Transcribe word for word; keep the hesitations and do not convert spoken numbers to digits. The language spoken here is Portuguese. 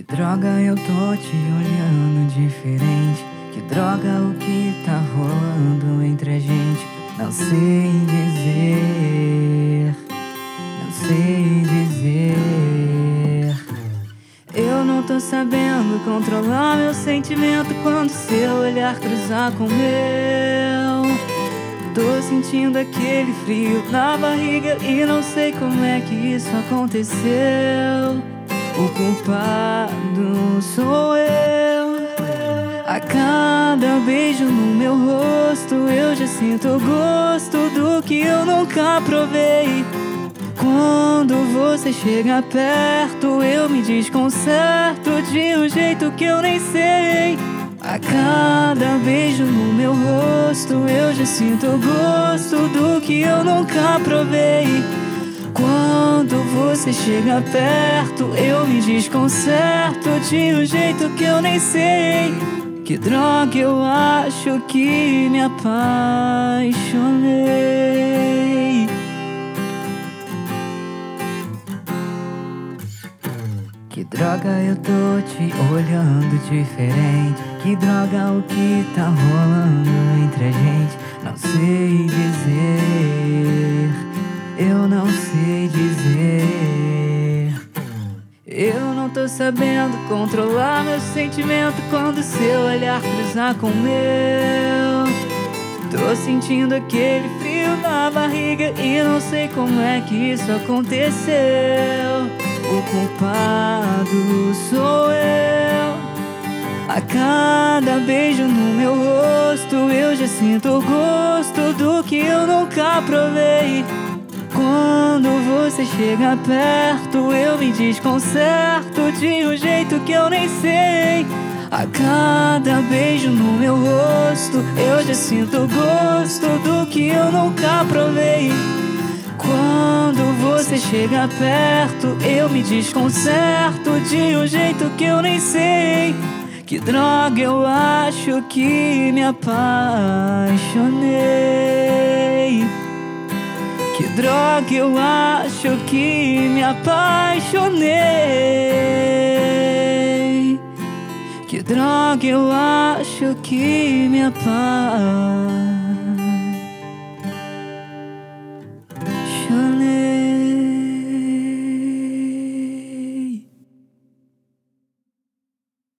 droga, eu tô te olhando diferente. Que droga, o que tá rolando entre a gente? Não sei dizer, não sei dizer. Eu não tô sabendo controlar meu sentimento quando seu olhar cruzar com o meu. Tô sentindo aquele frio na barriga e não sei como é que isso aconteceu. O culpado sou eu. A cada beijo no meu rosto eu já sinto o gosto do que eu nunca provei. Quando você chega perto eu me desconcerto de um jeito que eu nem sei. A cada beijo no meu rosto eu já sinto o gosto do que eu nunca provei. Quando você chega perto eu me desconcerto de um jeito que eu nem sei. Que droga, eu acho que me apaixonei. Que droga, eu tô te olhando diferente. Que droga, o que tá rolando entre a gente? Não sei dizer, eu não sei dizer. Eu não tô sabendo controlar meu sentimento quando seu olhar cruzar com o meu. Tô sentindo aquele frio na barriga e não sei como é que isso aconteceu. O culpado sou eu. A cada beijo no meu rosto eu já sinto o gosto do que eu nunca provei. Quando você chega perto eu me desconcerto de um jeito que eu nem sei. A cada beijo no meu rosto eu já sinto o gosto do que eu nunca provei. Quando você chega perto eu me desconcerto de um jeito que eu nem sei. Que droga, eu acho que me apaixonei. Que droga, eu acho que me apaixonei. Que droga, eu acho que me apaixonei.